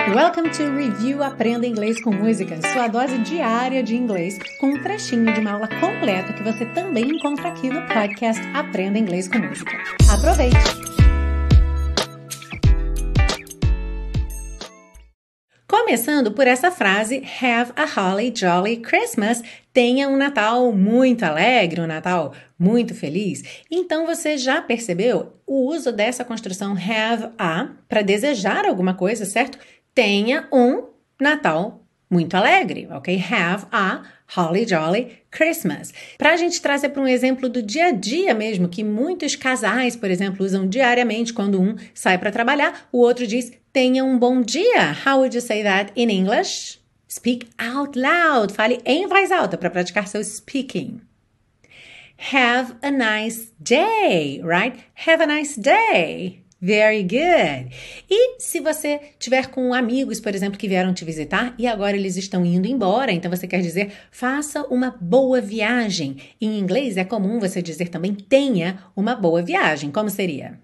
Welcome to Review Aprenda Inglês com Música, sua dose diária de inglês, com um trechinho de uma aula completa que você também encontra aqui no podcast Aprenda Inglês com Música. Aproveite! Começando por essa frase, have a holly jolly Christmas, tenha um Natal muito alegre, um Natal muito feliz. Então você já percebeu o uso dessa construção have a para desejar alguma coisa, certo? Tenha um Natal muito alegre, ok? Have a holly jolly Christmas. Para a gente trazer para um exemplo do dia a dia mesmo, que muitos casais, por exemplo, usam diariamente quando um sai para trabalhar, o outro diz, tenha um bom dia. How would you say that in English? Speak out loud. Fale em voz alta para praticar seu speaking. Have a nice day, right? Have a nice day. Very good. E se você tiver com amigos, por exemplo, que vieram te visitar e agora eles estão indo embora, então você quer dizer, faça uma boa viagem. Em inglês é comum você dizer também, tenha uma boa viagem. Como seria?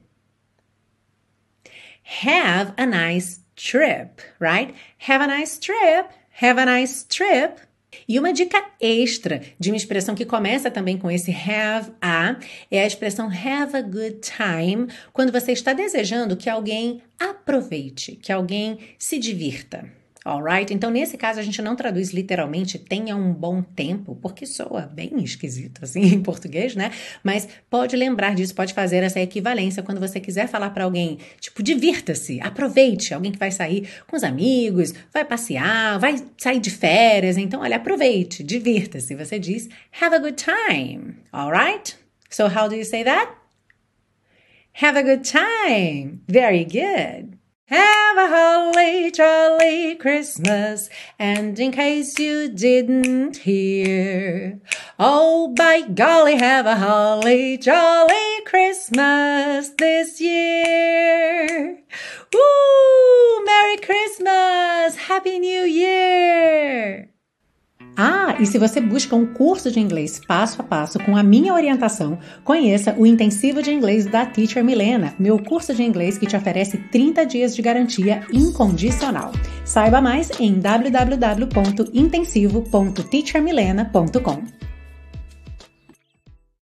Have a nice trip, right? Have a nice trip. Have a nice trip. E uma dica extra de uma expressão que começa também com esse have a é a expressão have a good time, quando você está desejando que alguém aproveite, que alguém se divirta. Alright? Então, nesse caso, a gente não traduz literalmente tenha um bom tempo, porque soa bem esquisito, assim, em português, né? Mas pode lembrar disso, pode fazer essa equivalência quando você quiser falar para alguém, tipo, divirta-se, aproveite, alguém que vai sair com os amigos, vai passear, vai sair de férias, então, olha, aproveite, divirta-se. Você diz, have a good time, alright? So, how do you say that? Have a good time. Very good. Have a holly jolly Christmas, and in case you didn't hear, oh by golly, have a holly jolly Christmas this year. Merry Christmas! Happy New Year! Ah, e se você busca um curso de inglês passo a passo com a minha orientação, conheça o Intensivo de Inglês da Teacher Milena, meu curso de inglês que te oferece 30 dias de garantia incondicional. Saiba mais em www.intensivo.teachermilena.com.